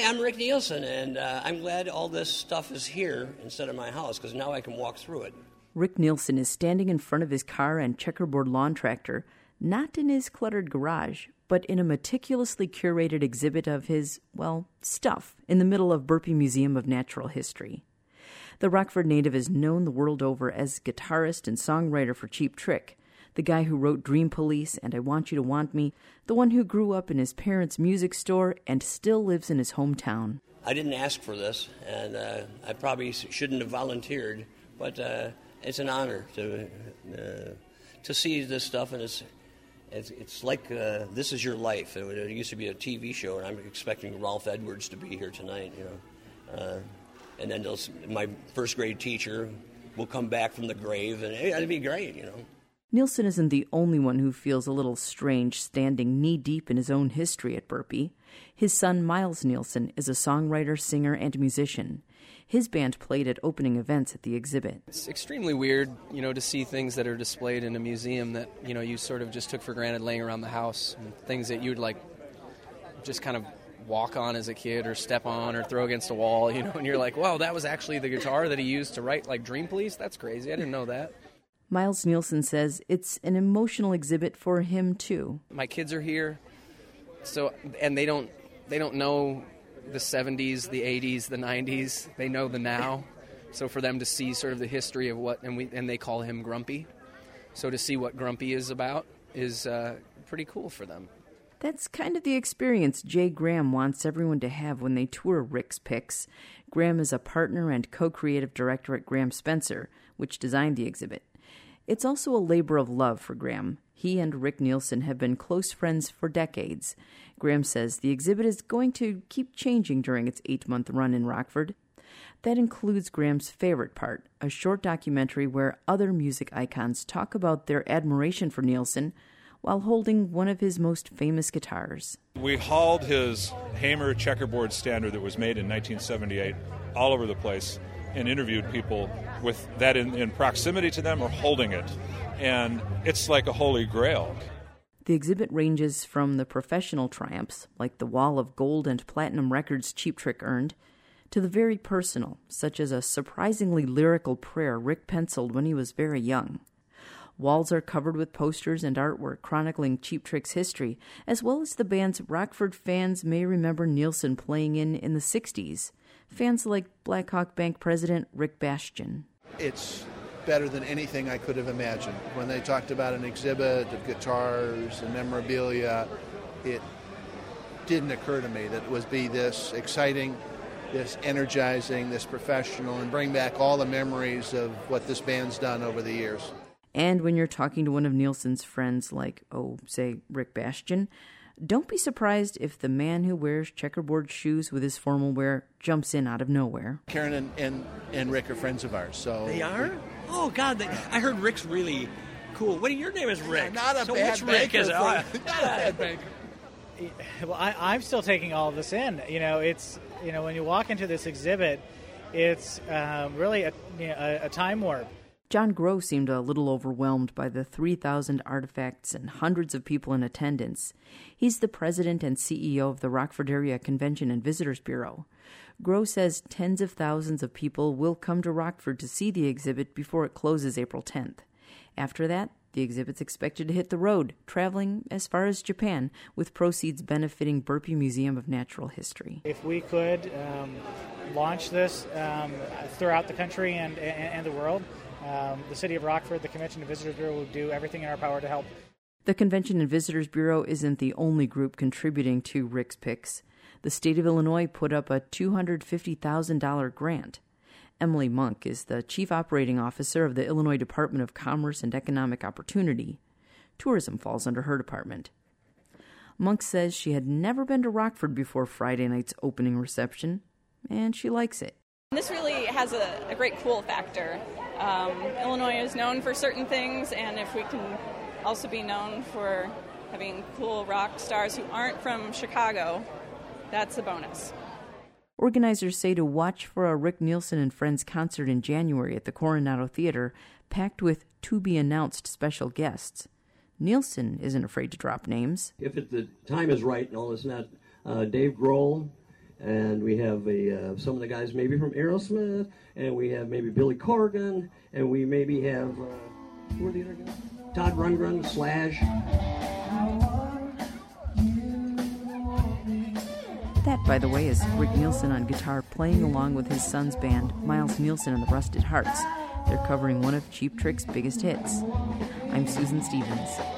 I'm Rick Nielsen, and I'm glad all this stuff is here instead of my house, because now I can walk through it. Rick Nielsen is standing in front of his car and checkerboard lawn tractor, not in his cluttered garage, but in a meticulously curated exhibit of his, well, stuff in the middle of Burpee Museum of Natural History. The Rockford native is known the world over as guitarist and songwriter for Cheap Trick, the guy who wrote Dream Police and I Want You to Want Me, the one who grew up in his parents' music store and still lives in his hometown. I didn't ask for this, and I probably shouldn't have volunteered, but it's an honor to see this stuff, and it's like This Is Your Life. It used to be a TV show, and I'm expecting Ralph Edwards to be here tonight, And then my first grade teacher will come back from the grave, and hey, that'd be great, Nielsen isn't the only one who feels a little strange standing knee-deep in his own history at Burpee. His son, Miles Nielsen, is a songwriter, singer, and musician. His band played at opening events at the exhibit. It's extremely weird, to see things that are displayed in a museum that, you sort of just took for granted laying around the house, and things that you'd, just kind of walk on as a kid or step on or throw against a wall, and you're like, wow, that was actually the guitar that he used to write, Dream Police? That's crazy. I didn't know that. Miles Nielsen says it's an emotional exhibit for him, too. My kids are here, and they don't know the 70s, the 80s, the 90s. They know the now. So for them to see sort of the history of and they call him Grumpy. So to see what Grumpy is about is pretty cool for them. That's kind of the experience Jay Graham wants everyone to have when they tour Rick's Picks. Graham is a partner and co-creative director at Graham Spencer, which designed the exhibit. It's also a labor of love for Graham. He and Rick Nielsen have been close friends for decades. Graham says the exhibit is going to keep changing during its 8-month run in Rockford. That includes Graham's favorite part, a short documentary where other music icons talk about their admiration for Nielsen while holding one of his most famous guitars. We hauled his Hamer checkerboard standard that was made in 1978 all over the place and interviewed people with that in proximity to them or holding it. And it's like a holy grail. The exhibit ranges from the professional triumphs, like the wall of gold and platinum records Cheap Trick earned, to the very personal, such as a surprisingly lyrical prayer Rick penciled when he was very young. Walls are covered with posters and artwork chronicling Cheap Trick's history, as well as the bands Rockford fans may remember Nielsen playing in the 60s. Fans like Black Hawk Bank president Rick Bastian. It's better than anything I could have imagined. When they talked about an exhibit of guitars and memorabilia, it didn't occur to me that it would be this exciting, this energizing, this professional, and bring back all the memories of what this band's done over the years. And when you're talking to one of Nielsen's friends like, say, Rick Bastian, don't be surprised if the man who wears checkerboard shoes with his formal wear jumps in out of nowhere. Karen and Rick are friends of ours. So They are? Oh, God, I heard Rick's really cool. Your name is Rick. Not a so bad which Rick banker. is Not a bad banker. Well, I'm still taking all of this in. It's when you walk into this exhibit, it's really a time warp. John Groh seemed a little overwhelmed by the 3,000 artifacts and hundreds of people in attendance. He's the president and CEO of the Rockford Area Convention and Visitors Bureau. Groh says tens of thousands of people will come to Rockford to see the exhibit before it closes April 10th. After that, the exhibit's expected to hit the road, traveling as far as Japan, with proceeds benefiting Burpee Museum of Natural History. If we could launch this throughout the country and the world, the City of Rockford, the Convention and Visitors Bureau will do everything in our power to help. The Convention and Visitors Bureau isn't the only group contributing to Rick's Picks. The state of Illinois put up a $250,000 grant. Emily Monk is the Chief Operating Officer of the Illinois Department of Commerce and Economic Opportunity. Tourism falls under her department. Monk says she had never been to Rockford before Friday night's opening reception, and she likes it. This really has a great cool factor. Illinois is known for certain things, and if we can also be known for having cool rock stars who aren't from Chicago, that's a bonus. Organizers say to watch for a Rick Nielsen and Friends concert in January at the Coronado Theater, packed with to-be-announced special guests. Nielsen isn't afraid to drop names. If the time is right and all this, not Dave Grohl, and we have some of the guys maybe from Aerosmith, and we have maybe Billy Corgan, and we maybe have who are the other guys? Todd Rundgren, Slash. That, by the way, is Rick Nielsen on guitar playing along with his son's band, Miles Nielsen and the Rusted Hearts. They're covering one of Cheap Trick's biggest hits. I'm Susan Stevens.